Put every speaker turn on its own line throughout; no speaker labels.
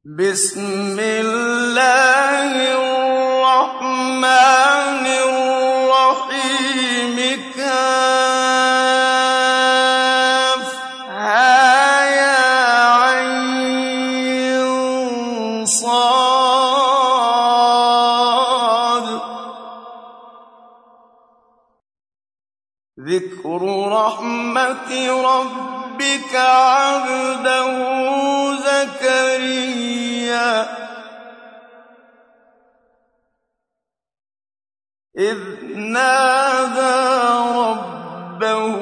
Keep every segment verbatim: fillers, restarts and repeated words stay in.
بسم الله الرحمن الرحيم كافها يا عين صاد ذكر رحمة ربك عبده زكريا إذ نادى ربه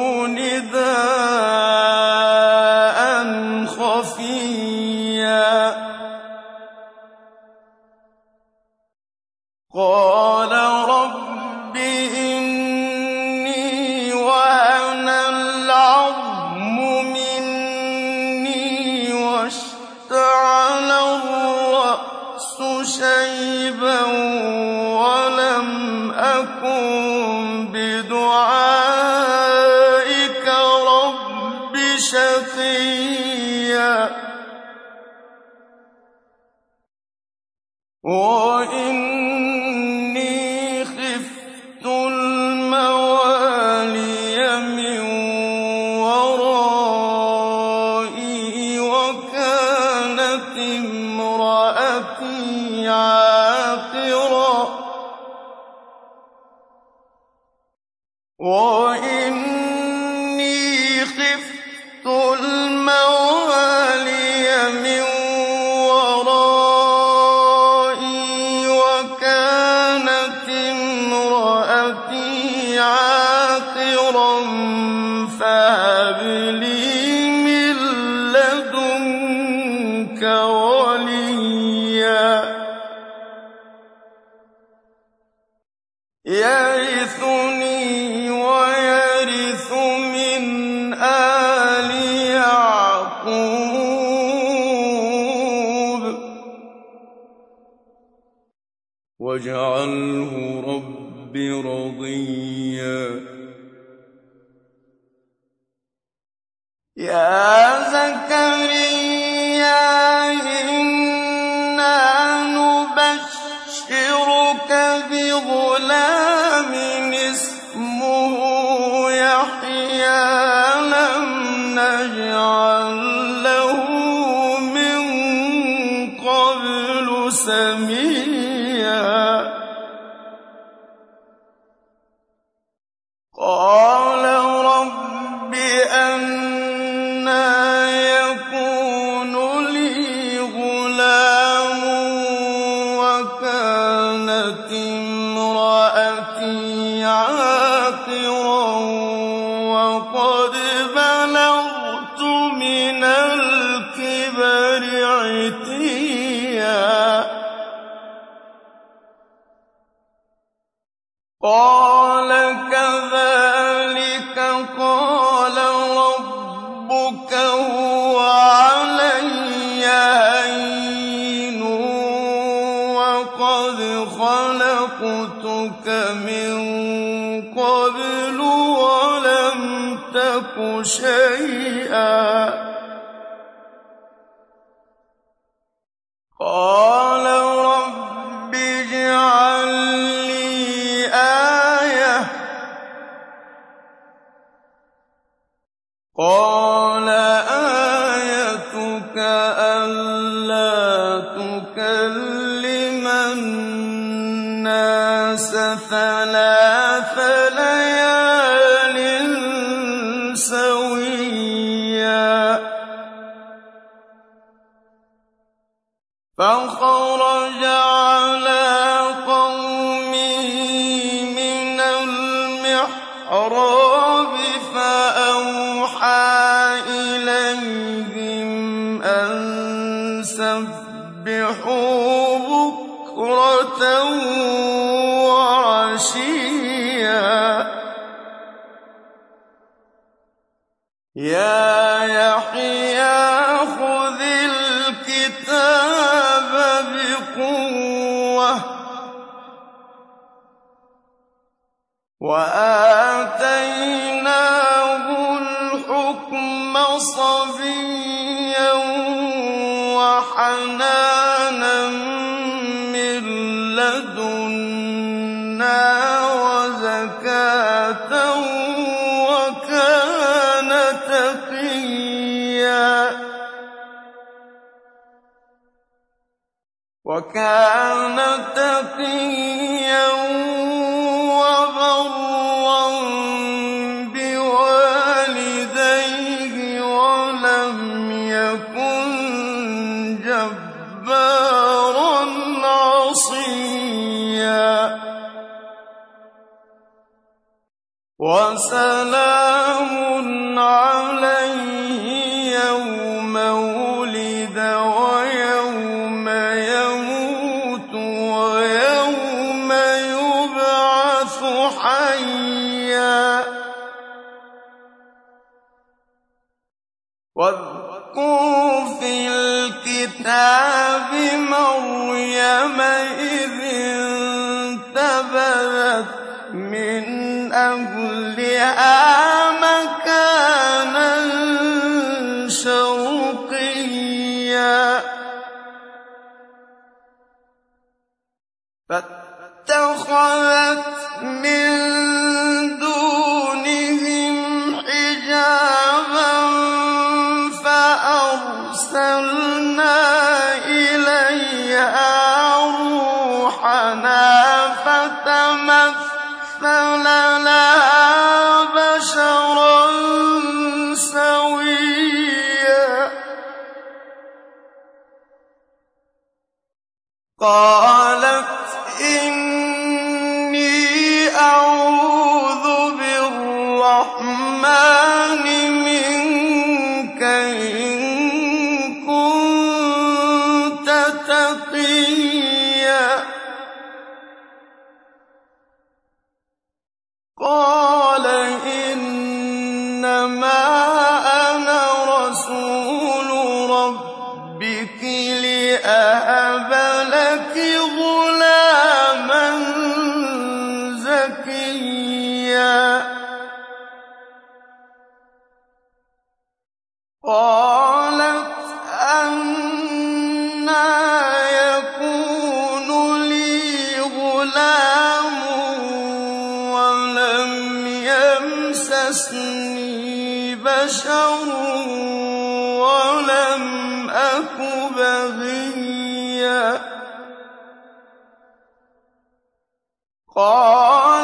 نداء خفيا قال رب إني وهن العظم مني واشتعل الرأس شيبا ولم أكن بدعائك رب شقيا وإني خفت الموالي من ورائي وكانت امرأتي عاقرا وإني خفت الموالي من ورائي وكانت امرأتي عاقرا فهب لي من لدنك وليا يرثني ويرث من آل يعقوب واجعله رب رضيا يا زكريا إنا نبشرك بغلام اسمه يحيى لم نجعل له من قبل سميا قال رب أنى يكون لي غلام وكانت امرأتي عاقرا وقد بلغت من الكبر عتيا قال كذلك قال ربك هو علي هين وقد خلقتك من قبل ولم تك شيئا قال رب اجعل لي آية قال آيتك ألا تكلم الناس ثلاث ليال سويا فخرج على قومه من المحراب فأوحى إليهم أن سبحوا بكرة وعشيا يا يحيى خذ الكتاب بقوة وآتيناه الحكم صبيا وحنانا من لدنا وزكاة وكان تقيا وكان تقيا وبرا بوالديه ولم يكن جبارا عصيا وسلام عليه يوم ولد ويوم يموت ويوم يبعث حيا واذكر في الكتاب مريم إذ انتبذت من أهلها مكانا شرقيا فاتخذت من دونهم حجابا فأرسلنا إليها روحنا فتمثل لها بشرا سويا قالت إني أعوذ بالرحمن منك إن كنت تقيا قال إنما أنا رسول ربك لأهب لك غلاما زكيا قالت أنى يكون لي غلام ولم يمسسني بشر ولم أك بغيا قال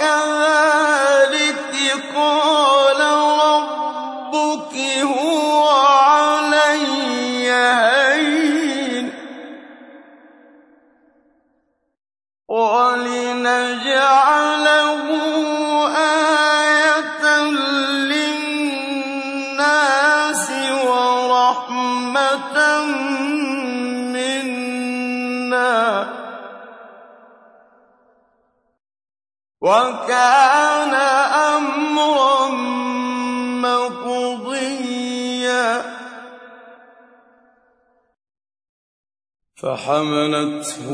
كذلك قال ربك هو علي هين ولنجعله آية للناس ورحمة منا وكان أمرا مقضيا فحملته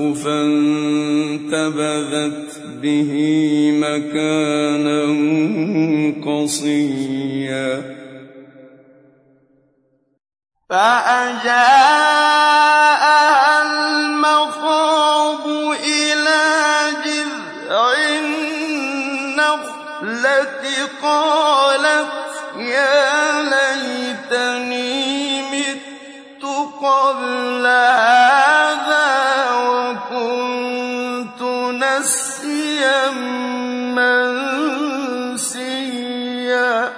فانتبذت به مكانا قصيا فأجاءها المخاض إلى جذع النخلة قالت يا ليتني مت قبل هذا وكنت نسيا منسيا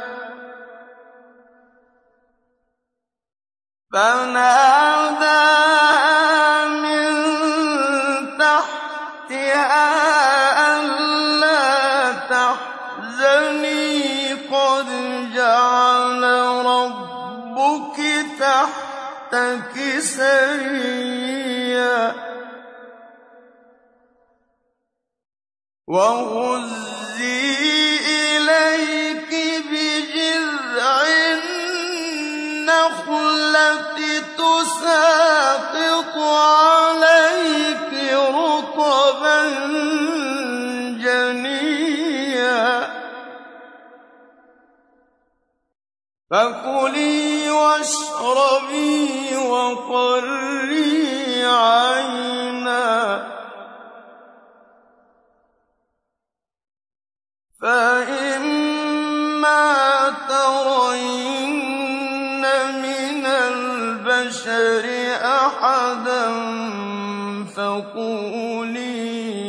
فناداها من تحتها ألا تحزني قد جعل ربك تحتك سريا وهزي إليك بجذع النخلة تساقط عليك رطبا جنيا فكلي واشربي وقري عينا فإما ترين من البشر أحدا فقولي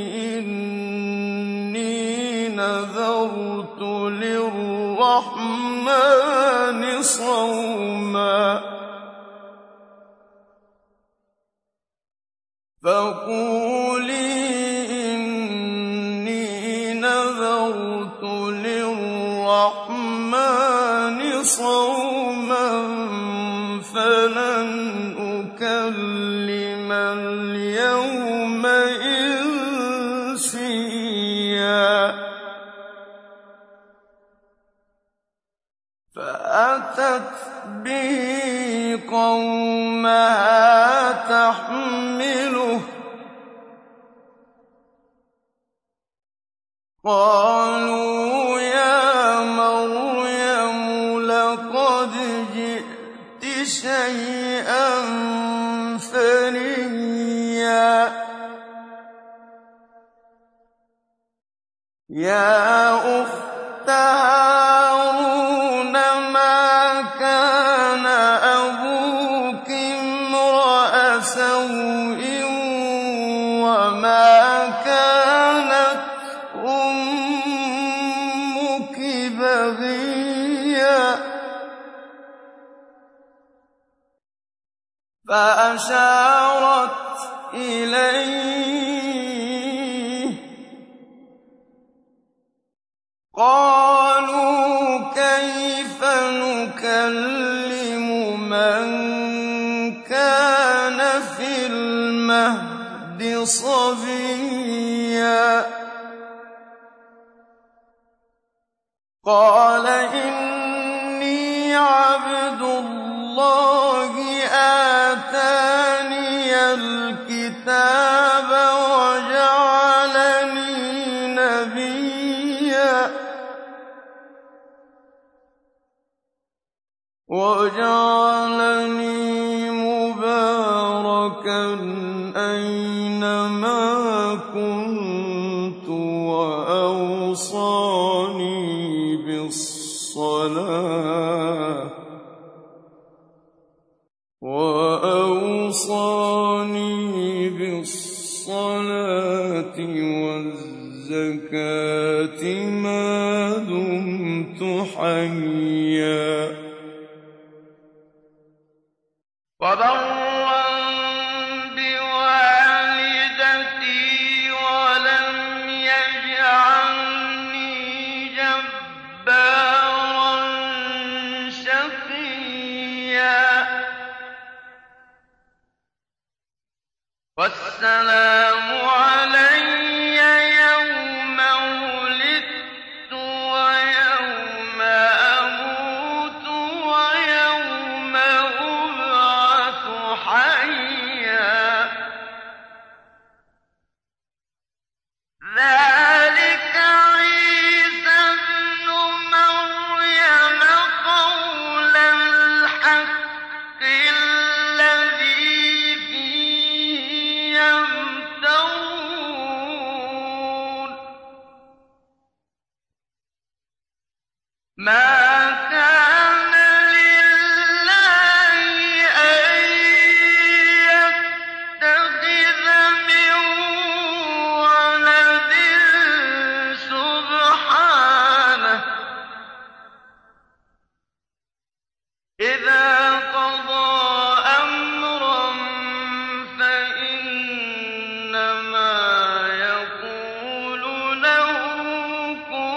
إني نذرت للرحمن صوما فقولي إني نذرت للرحمن صوما فلن أكلم اليوم إنسيا فأتت به قومها تحمله قالوا يا مريم لقد جئت شيئا فريا يا أخت هارون ما كان أبوك امرأ سوء وما كانت أمك بغيا فأشارت إليه قالوا كيف نكلم من كان في المهد صبيا قال إني عبد الله آتاني الكتاب وجعلني نبيا وجعلني مباركا أينما كنت وأوصاني بالصلاة وأوصاني بالصلاة والزكاة ما دمت حيا وبرا بوالدتي ولم يجعلني جبارا شقيا والسلام علي يوم ولدت ويوم أموت ويوم أبعث حيا ذلك عيسى ابن مريم قول الحق الذي فيه يمترون ما كان لله أن يتخذ من ولد سبحانه إذا قضى أمرا فإنما يقول له كن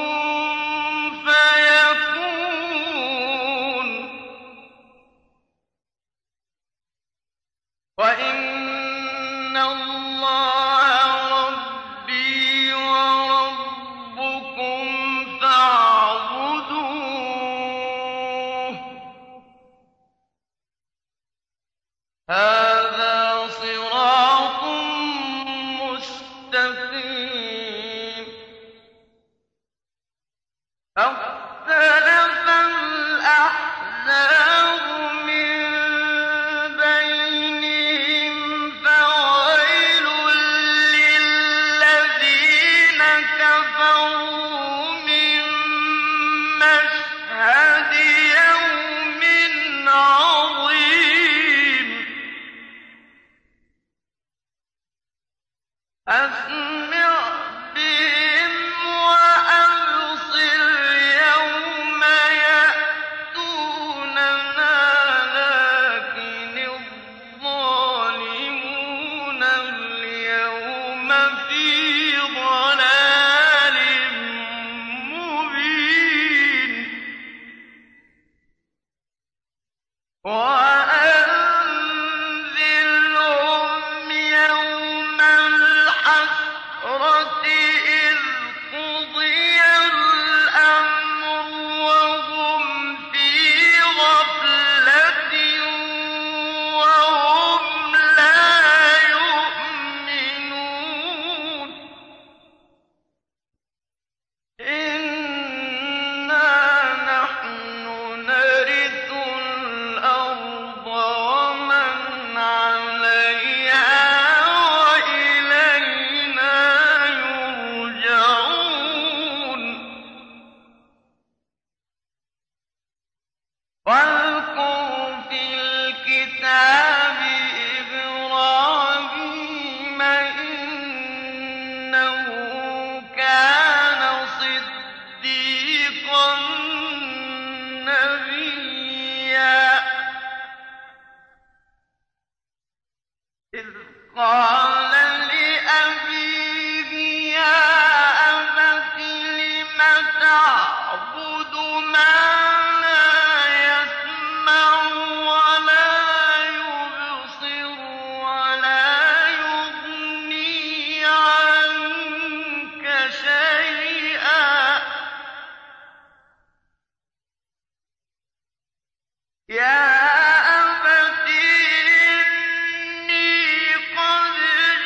فيكون وإن الله ربي وربكم فاعبدوه هذا صراط مستقيم فاختلف الأحزاب من أسمع بهم وأبصر يوم يأتوننا لكن الظالمون اليوم في ضلال مبين وأنذرهم يوم الحسرة إذ قضي الأمر وهم في غفلة وهم لا يؤمنون إنا نحن نرث الأرض ومن عليها وإلينا يرجعون واذكر في الكتاب إبراهيم إنه كان صديقا نبيا إذ قال لأبيه يا أبت لم تعبد ما لا يسمع ولا يبصر ولا يغني عنك شيئا يا أبت إني قد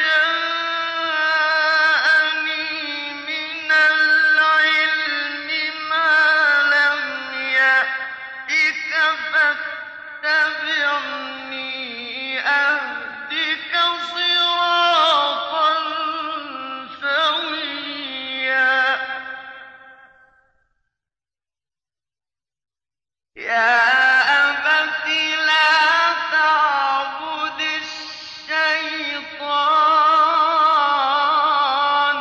جاءني من العلم ما لم يأتك فاتبعني أهدك صراطا سويا يا أبت لا تعبد الشيطان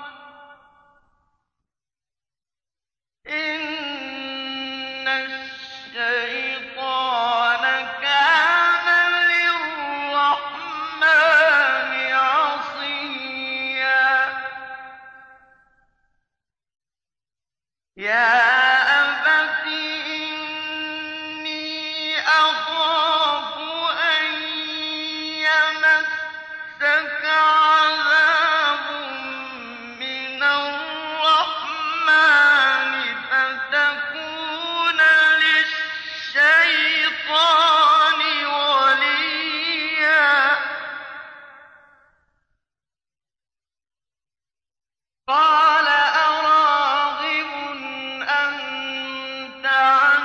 إن الشيطان كان للرحمن عصيا يا أبت إني أخاف أن يمسك عذاب من الرحمن فتكون للشيطان وليا قال أراغب أنت عن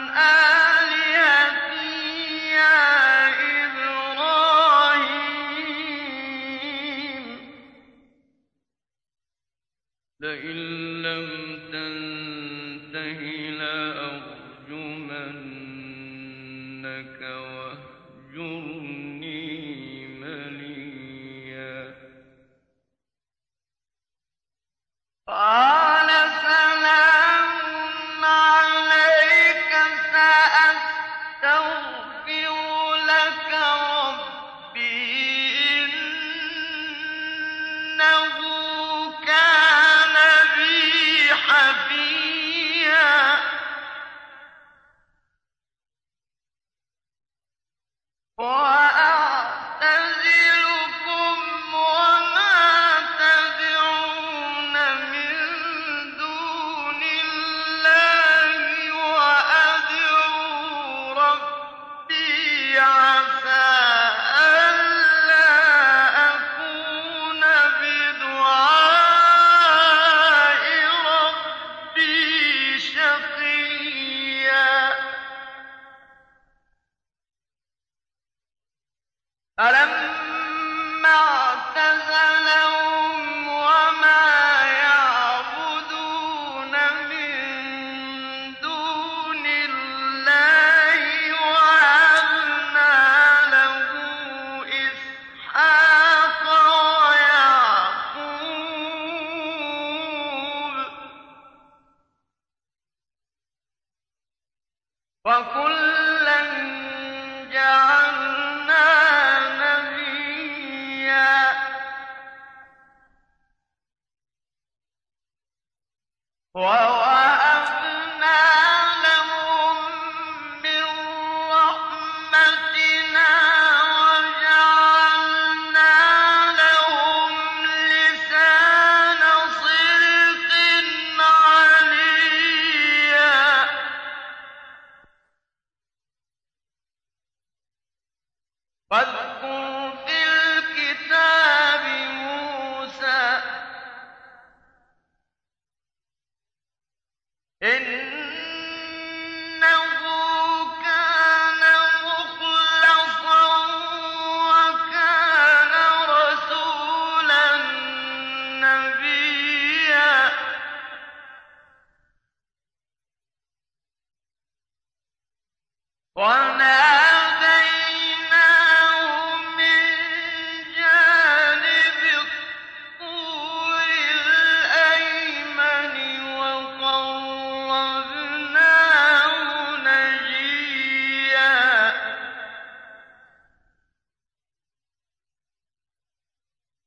آلهتي يا إبراهيم لئن لم تنته لأرجمنك واهجرني مليا قال سلام عليك سأستغفر لك ربي إنه كان بي حفيا وأعتزلكم وما تدعون من دون الله وأدعو ربي عسى ألا أكون بدعاء ربي شقيا فلما اعتزلهم وما يعبدون من دون الله وهبنا له إسحاق ويعقوب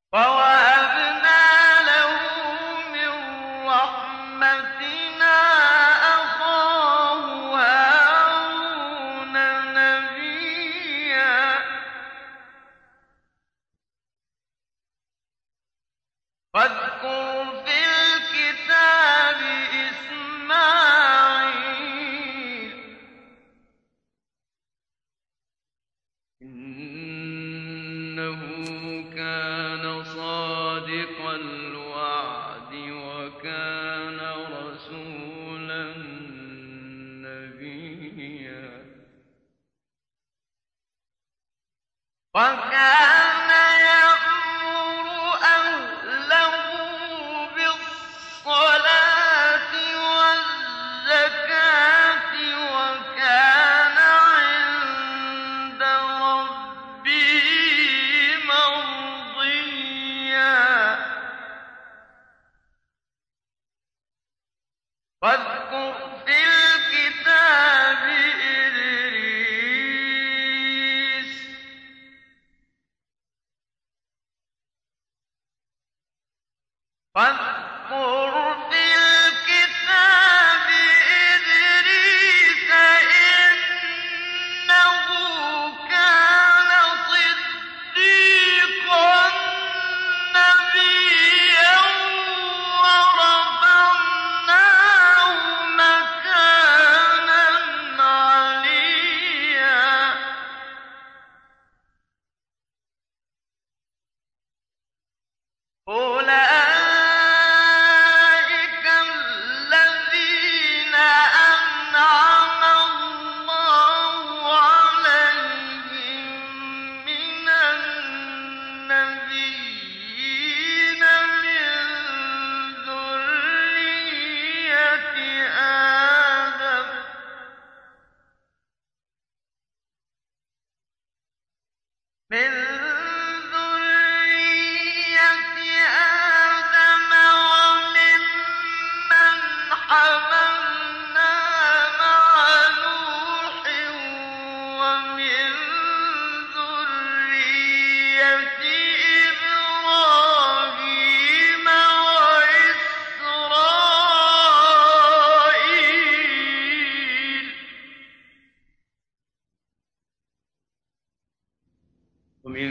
وَوَهَبْنَا لَهُ مِن رَّحْمَتِنَا أَخَاهُ هَارُونَ نَبِيًّا. وَاذْكُرْ فِي الْكِتَابِ إِسْمَاعِيلَ إِنَّهُ كَانَ صَادِقَ الْوَعْدِ وَكَانَ رَسُولًا نَّبِيًّا. وَكَانَ يَأْمُرُ أَهْلَهُ بِالصَّلَاةِ وَالزَّكَاةِ وَكَانَ عِندَ رَبِّهِ مَرْضِيًّا. وَاذْكُرْ فِي الْكِتَابِ إِدْرِيسَ واذكر في الكتاب إدريس إنه كان صديقا نبيا ورفعناه مكانا عليا. أولئك الذين أنعم الله عليهم من النبيين من ذرية آدم من حملنا مع نوح ومن ذرية إبراهيم وإسرائيل ومن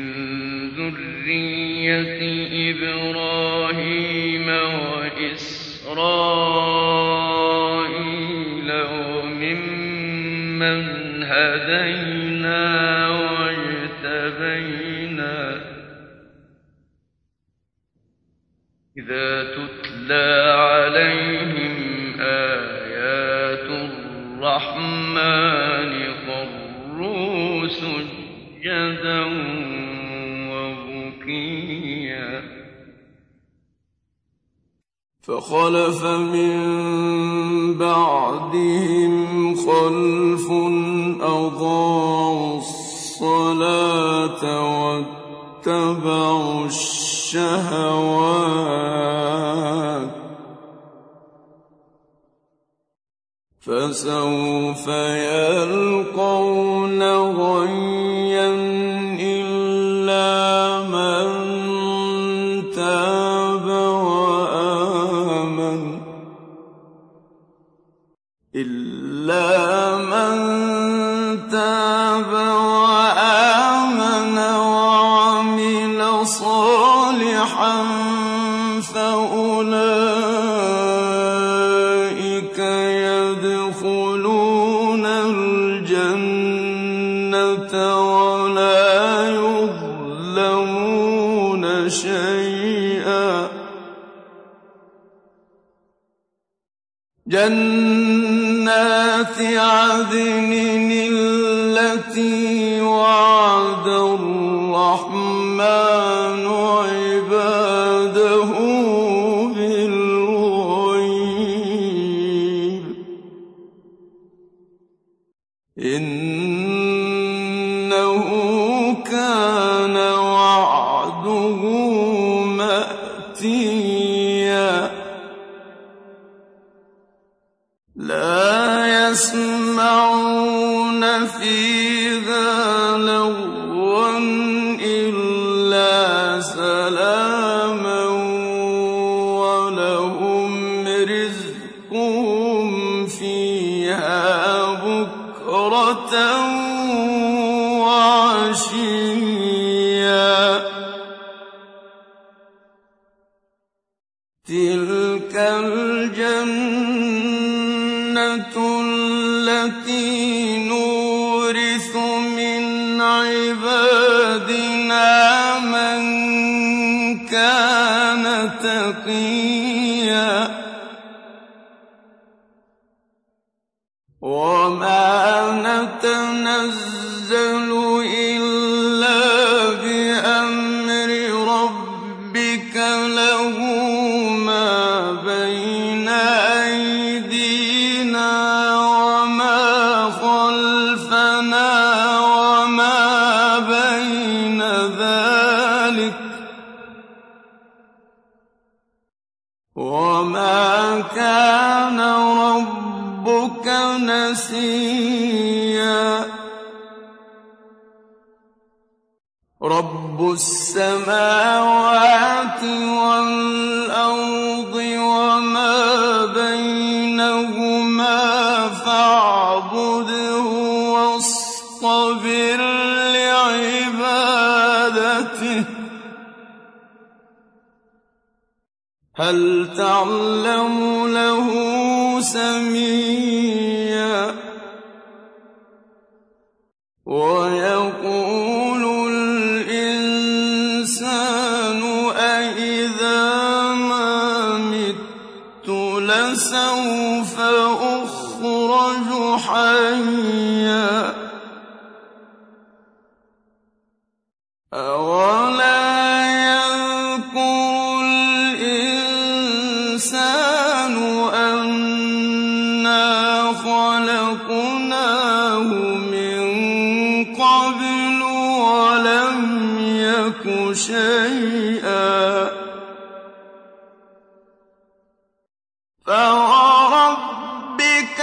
ذرية إبراهيم وإسرائيل وممن هدينا واجتبينا إذا تتلى عليهم آيات الرحمن خروا سجدا وبكيا.
فخلف من بعدهم خلف أضاعوا الصلاة واتبعوا الشهوات فسوف يلقون غيا إلا من تاب إلا من تاب وآمن وعمل صالحا فأولئك يدخلون الجنة ولا يظلمون شيئا. جنات عدن التي وعد الرحمن عباده بالغيب إنه كان وعده مأتيا. لا يسمعون فيها لغوا إلا وعشيا تلك الجنة التي نورث من عبادنا من كان تقيا وما نتنزل إلا بأمر ربك له ما بين أيدينا وما خلفنا وما بين ذلك وما كان ربك نسيا رب السماوات والأرض وما بينهما فاعبده واصطبر لعبادته هل تعلم له سميا ويقول الإنسان أإذا ما مت لسوف أخرج حيا أولا يذكر الإنسان أنا خلقناه من قبل ولم يك شيئا فوربك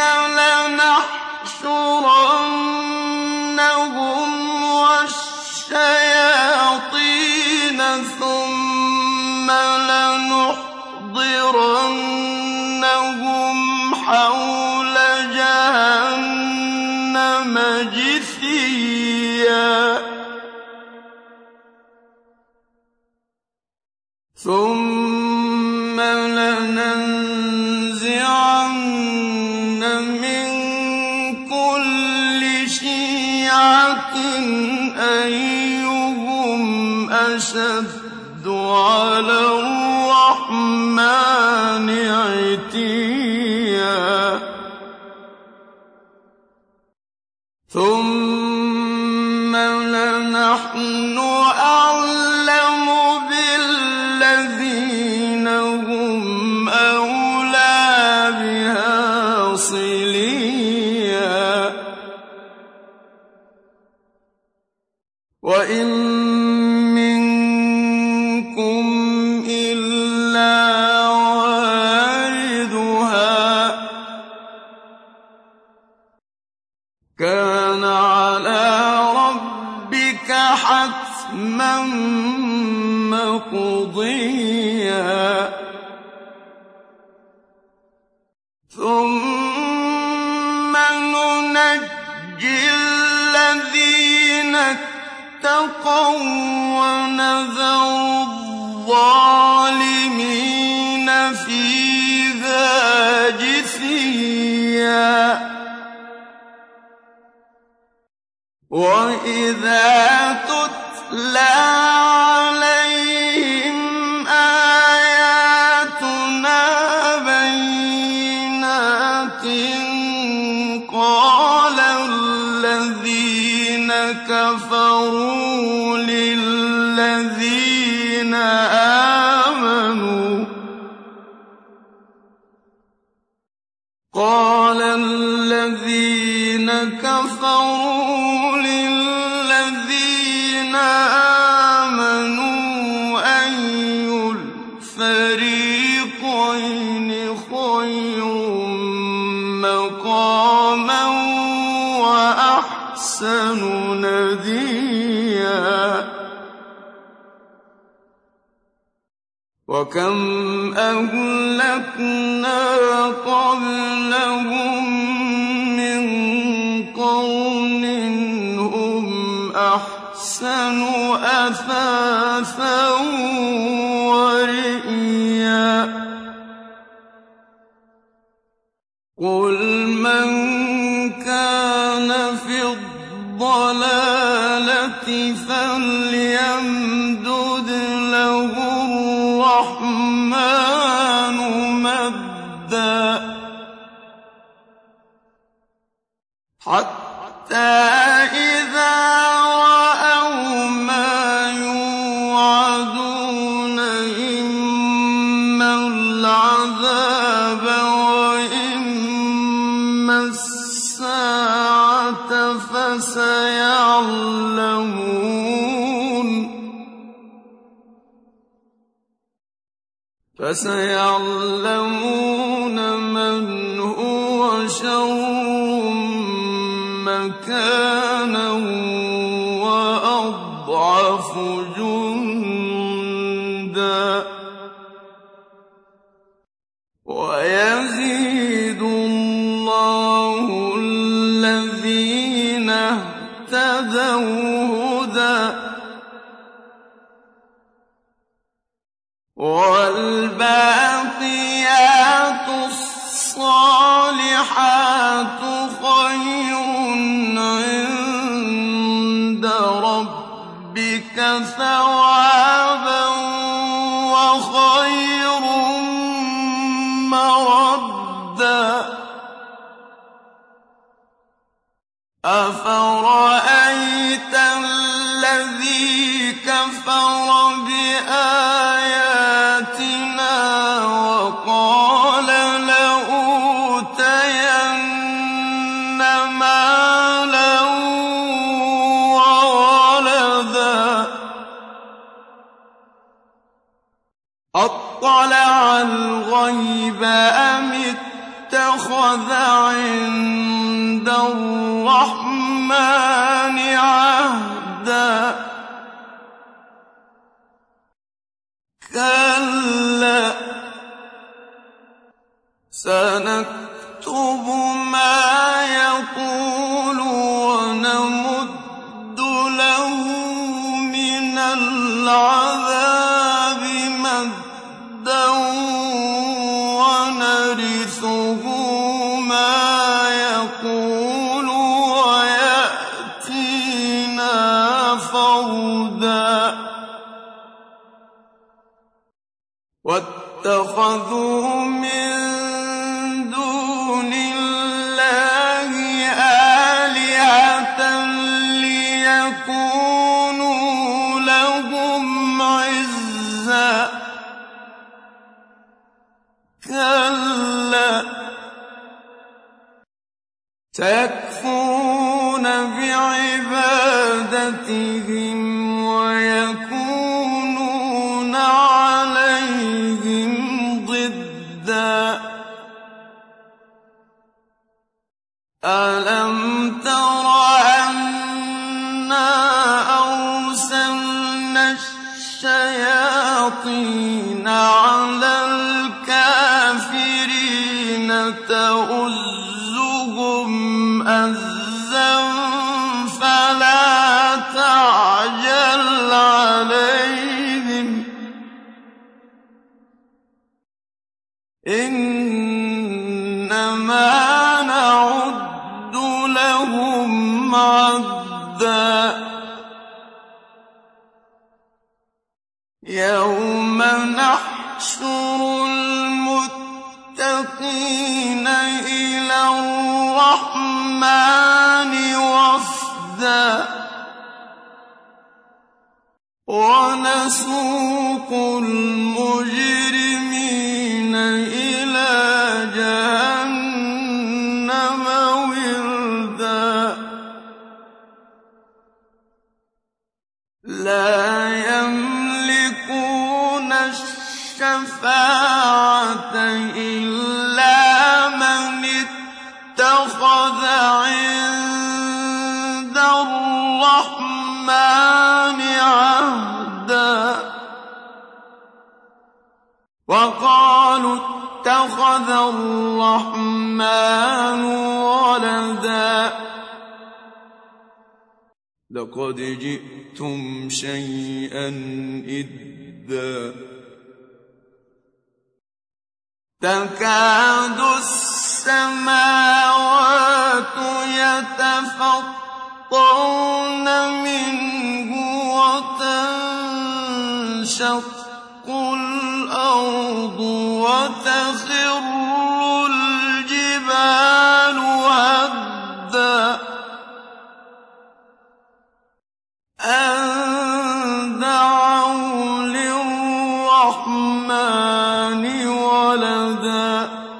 لنحشرنهم والشياطين ثم لنحضرنهم حول جهنم جثيا ثم لننزعن من كل شيعة أيهم أشد على الرحمن عتيا ثم لنحن أعلم بالذين هم أولى بها صليا وإن منكم إلا واردها كان على ربك حتما مقضيا ثم ننجي الذين اتقوا ونذر الظالمين فيها جثيا وإذا تتلى عليهم آياتنا بينات قال الذين كفروا للذين آمنوا قال الذين كفروا للذين آمنوا أي الفريقين خير مقاما وأحسن نديا وكم أهلكنا قبلهم من قرن أَحْسَنُ أَثَاثًا وَرِئْيًا قُلْ مَن كَانَ فِي الضَّلَالَةِ فَلْيَمْدُدْ لَهُ الرَّحْمَٰنُ مَدًّا حَتَّىٰ إِذَا رَأَوْا مَا يُوعَدُونَ إِمَّا الْعَذَابَ وَإِمَّا السَّاعَةَ فَسَيَعْلَمُونَ فَسَيَعْلَمُونَ مَنْ هُوَ شَرٌّ مَّكَانًا وَأَضْعَفُ جُندًا وَيَزِيدُ اللَّهُ الَّذِينَ اهْتَدَوْا هُدًى وَالْبَاقِيَاتُ الصَّالِحَاتُ خَيْرٌ عِندَ رَبِّكَ ثَوَابًا وَخَيْرٌ مَّرَدًّا أَفَرَأَيْتَ الَّذِي كَفَرَ بِآيَاتِنَا وَقَالَ لَأُوتَيَنَّ مَالًا وَوَلَدًا أَطَّلَعَ الْغَيْبَ أَمِ اتَّخَذَ عِندَ الرَّحْمَٰنِ عَهْدًا كَلَّا سَنَكْتُبُ مَا يَقُولُ وَنَمُدُّ لَهُ مِنَ الْعَذَابِ مَدًّا وَنَرِثُهُ مَا يَقُولُ وَيَأْتِينَا فَرْدًا وَاتَّخَذُوا مِن دُونِ اللَّهِ آلِهَةً لِّيَكُونُوا لَهُمْ عِزًّا كَلَّا سَيَكْفُرُونَ بِعِبَادَتِهِمْ وَيَكُونُونَ عَلَيْهِمْ ضِدًّا أَلَمْ تَرَ أَنَّا أَرْسَلْنَا الشَّيَاطِينَ عَلَى الْكَافِرِينَ تَؤُزُّهُمْ أَزًّا فَلَا تَعْجَلْ عَلَيْهِمْ إِنَّمَا نَعُدُّ لَهُمْ عَدًّا يَوْمَ نَحْشُرُ الْمُتَّقِينَ إِلَى الرَّحْمَٰنِ وَفْدًا وَنَسُوقُ الْمُجْرِمِينَ إِلَىٰ جَهَنَّمَ وِرْدًا لَّا يَمْلِكُونَ الشَّفَاعَةَ إِلَّا مَنِ اتَّخَذَ عِندَ الرَّحْمَٰنِ عَهْدًا وَقَالُوا اتَّخَذَ الرَّحْمَٰنُ وَلَدًا لقد جئتم شيئا إدا تكاد السماوات يتفطرن منه وتنشق الأرض وتخر الجبال هدا أن دعوا للرحمن ولدا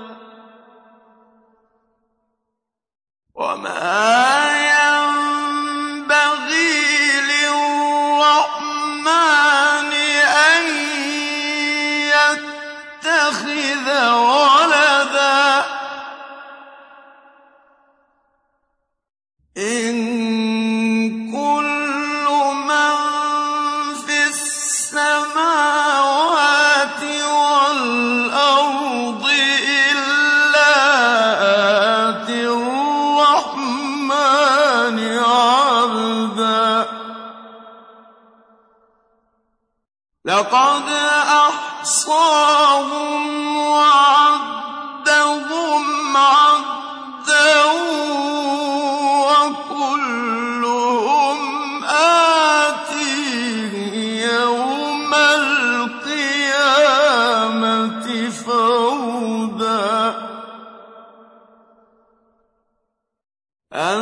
وما ينبغي للرحمن أن يتخذ ولدا إن كل من في السماوات والأرض إلا آتي الرحمن عبدا لقد أحصاهم وعدهم عدا وكلهم آتيه يوم القيامة فردا أن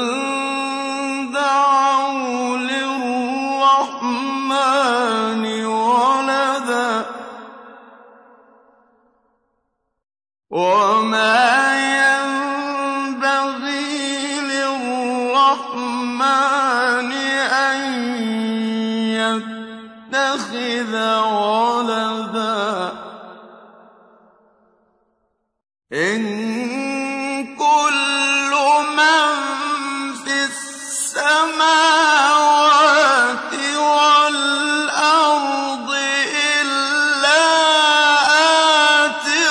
دعوا للرحمن ولدا وما ينبغي للرحمن أن يتخذ ولدا إن كل من في السماوات والأرض إلا آتي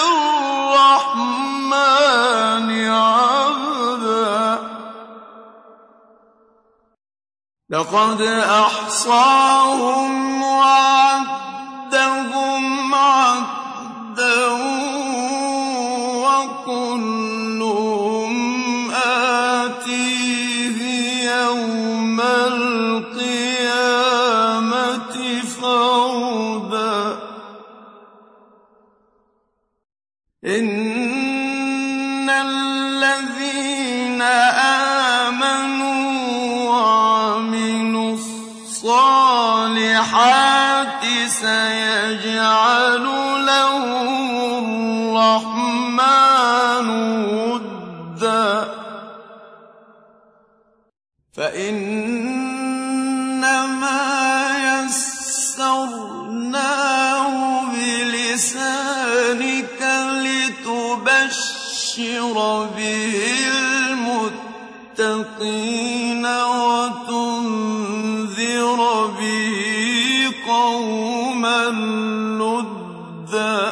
الرحمن عبدا لقد أحصاهم وعدهم عدا وكلهم آتيه يوم القيامة فردا إن الذين آمنوا وعملوا الصالحات سيجعل لهم الرحمن ودا فإنما يسرناه بلسانك لتبشر به المتقين وتنذر به قوما لدا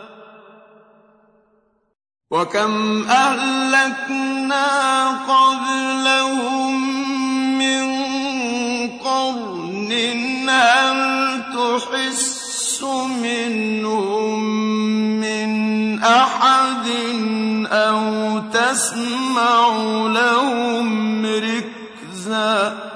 وكم أهلكنا قبلهم من قرن هل تحس منهم من أحد أو تسمع لهم ركزا